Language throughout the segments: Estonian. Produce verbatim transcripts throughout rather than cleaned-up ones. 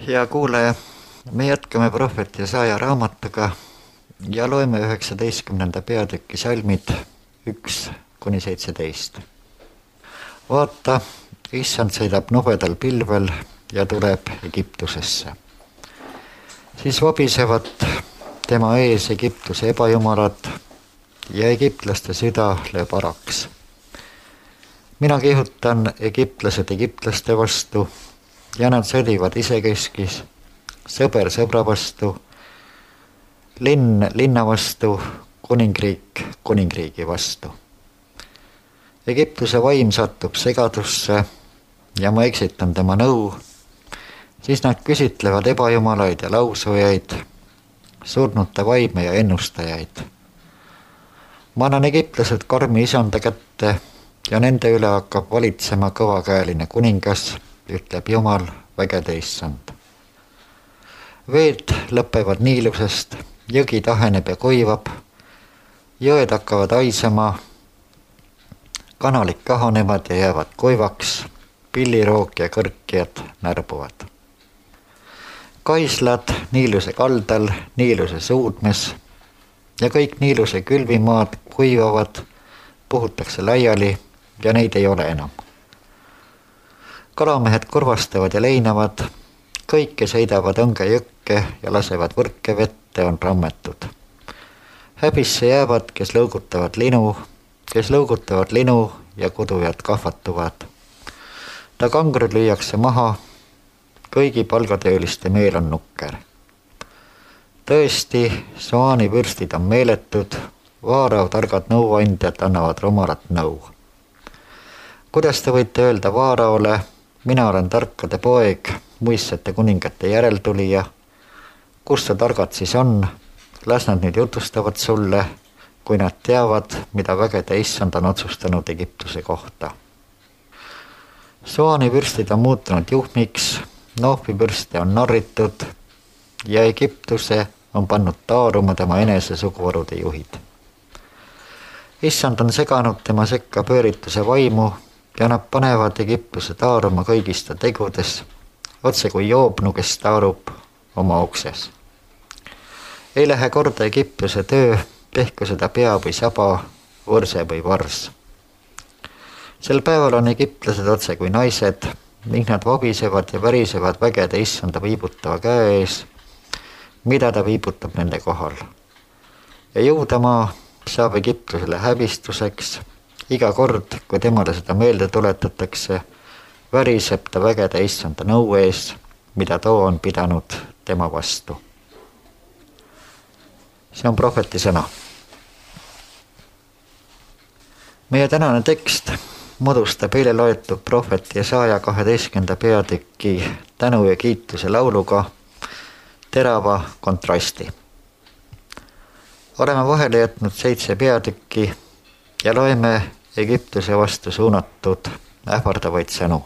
Hea kuulaja, me jätkame Prohvet Jesaja raamatuga ja loeme üheksateistkümnenda peatüki salmid üks kuni seitseteist. Vaata, issand sõidab nobedal pilvel ja tuleb Egiptusesse. Siis vabisevad tema ees Egiptuse ebajumalad ja egiptlaste süda lööb araks. Mina kihutan egiptlased egiptlaste vastu ja nad sõdivad isekeskis, sõber sõbra vastu, linn linna vastu, kuningriik kuningriigi vastu. Egiptuse vaim satub segadusse ja ma eksitan tema nõu, siis nad küsitlevad ebajumalaid ja lausujaid, surnute vaime ja ennustajaid. Ma annan egiptlased karmi isanda kätte ja nende üle hakkab valitsema kõvakäeline kuningas, ütleb Jumal, vägede issand. Veed lõpevad niilusest, jõgi taheneb ja kuivab, jõed hakkavad haisema, kanalid kahanevad ja jäävad kuivaks, pillirook ja kõrkjad närbuvad. Kaislad niiluse kaldal, niiluse suudmes ja kõik niiluse külvimaad kuivavad, puhutakse laiali ja neid ei ole enam. Kalamehed korvastavad ja leinavad, kõik, kes heidavad õnge jõkke ja lasevad võrke vette, on rammetud. Häbisse jäävad, kes lõugutavad linu, kes lõugutavad linu ja kudujad kahvatuvad. Ta kangrud lüüakse maha, kõigi palgatööliste meel on nukker. Tõesti, Soani vürstid on meeletud, Vaarav targad nõuandjad annavad rumalat nõu. Kuidas te võite öelda Vaaraole, mina olen tarkade poeg, muistsete kuningate järeltulija. Kus see targad siis on? Las nad nüüd jutustavad sulle, kui nad teavad, mida vägede issand on otsustanud Egiptuse kohta. Soani vürstid on muutunud juhmiks, Nohvi vürste on narritud ja Egiptuse on pannud taaruma tema enese suguvarude juhid. Issand on seganud tema sekka pöörituse vaimu ja nad panevad Egiptuse taaruma kõigista tegudes, otse kui joobnu, kes taarub oma ukses. Ei lähe korda Egiptuse töö, tehku seda pea või saba, võrse või vars. Sel päeval on egiptlased otse kui naised ning nad vabisevad ja värisevad vägede issanda viibutava käe ees, mida ta viibutab nende kohal. Ja Juudamaa saab Egiptusele häbistuseks, iga kord, kui temale seda meelde tuletatakse, väriseb ta vägede issanda nõu ees, mida too on pidanud tema vastu. See on prohveti sõna. Meie tänane tekst modustab eile loetud prohveti Jesaja kaheteistkümnenda peatüki tänu ja kiituse lauluga terava kontrasti. Oleme vahele jätnud seitse peatükki ja loeme Egiptuse vastu suunatud ähvardavaid sõnu.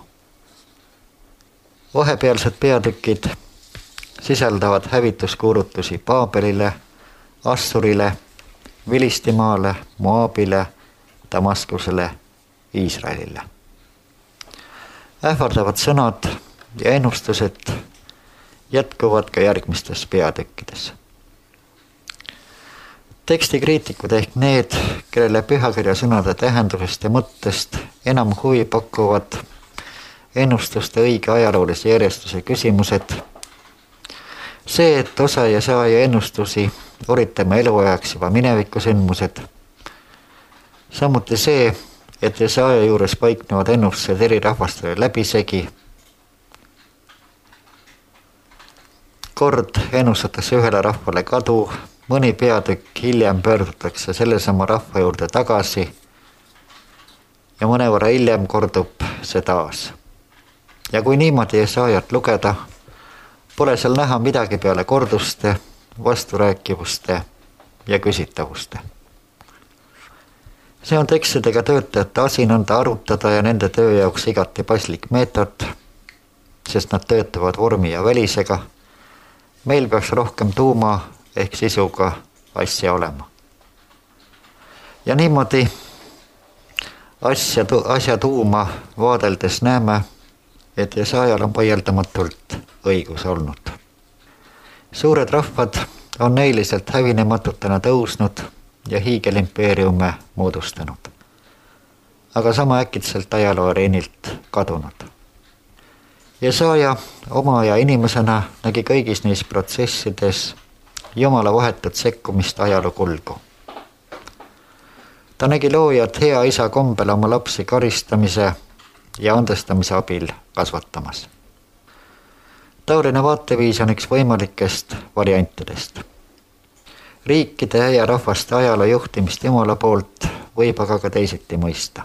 Vahepealsed peatükid sisaldavad hävituskuulutusi Baabelile, Assurile, Vilistimaale, Moabile, Damaskusele, Iisraelile. Ähvardavad sõnad ja ennustused jätkuvad ka järgmistes peatükkides. Tekstikriitikud ehk need, kellele pühakirja sõnade tähendusest ja mõttest enam huvi pakuvad ennustuste õige ajaloolise järjestuse küsimused. See, et osa Jesaja ennustusi olid tema eluajaks juba minevikusündmused. Samuti see, et Jesaja juures paiknevad ennustused eri rahvastele läbisegi. Kord ennustatakse ühele rahvale kadu, mõni peatükk hiljem pöördutakse sellesama rahva juurde tagasi ja mõnevõrra hiljem kordub see taas. Ja kui niimoodi Jesajat lugeda, pole seal näha midagi peale korduste, vasturääkivuste ja küsitavuste. See on tekstidega töötajate asin anda arutada ja nende töö jaoks igati paslik meetod, sest nad töötavad vormi ja välisega. Meil peaks rohkem tuuma ehk sisuga asja olema. Ja niimoodi asja, asja tuuma vaadeldes näeme, et Jesajal on vaieldamatult õigus olnud. Suured rahvad on näiliselt hävinematutena tõusnud ja hiigelimpeeriume moodustanud, aga sama äkitselt ajaloo areenilt kadunud. Jesaja oma ja inimesena nägi kõigis neis protsessides Jumala vahetut sekkumist ajaloo kulgu. Ta nägi loojat hea isa kombel oma lapsi karistamise ja andestamise abil kasvatamas. Taoline vaateviis on üks võimalikest variantidest. Riikide ja rahvaste ajaloo juhtimist Jumala poolt võib aga ka teisiti mõista.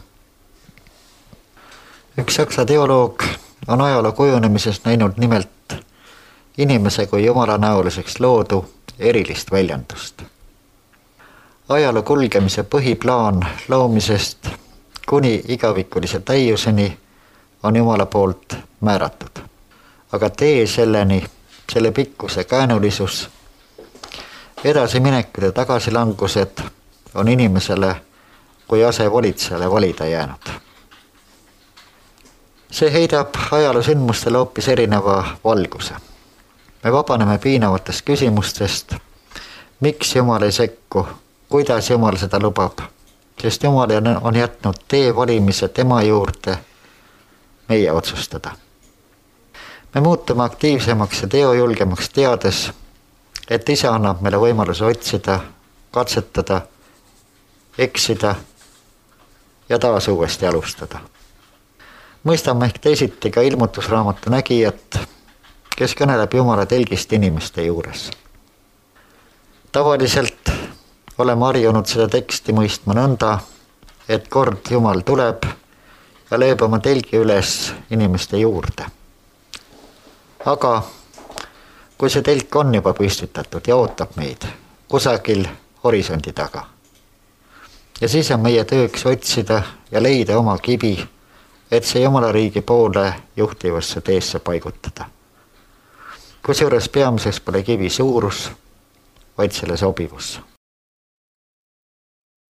Üks saksa teoloog on ajaloo kujunemises näinud nimelt inimese kui Jumala näoliseks loodu erilist väljendust. Ajaloo kulgemise põhiplaan loomisest kuni igavikulise täiuseni on Jumala poolt määratud. Aga tee selleni, selle pikkuse käänulisus, edasiminekud ja tagasilangused on inimesele kui asevolitsejale valida jäänud. See heidab ajaloo sündmustele hoopis erineva valguse. Me vabaneme piinavatest küsimustest, miks Jumal ei sekku, kuidas Jumal seda lubab, sest Jumal on jätnud tee valimise tema juurde meie otsustada. Me muutume aktiivsemaks ja teojulgemaks teades, et isa annab meile võimaluse otsida, katsetada, eksida ja taas uuesti alustada. Mõistame ehk teisiti ka ilmutusraamatu nägijat, kes kõneleb Jumala telgist inimeste juures. Tavaliselt oleme harjunud seda teksti mõistma nõnda, et kord Jumal tuleb ja lööb oma telgi üles inimeste juurde. Aga kui see telk on juba püstitatud ja ootab meid kusagil horisondi taga, ja siis on meie tööks otsida ja leida oma kivi, et see Jumala riigi poole juhtivasse teesse paigutada. Kusjuures peamiseks pole kivi suurus, vaid selle sobivus.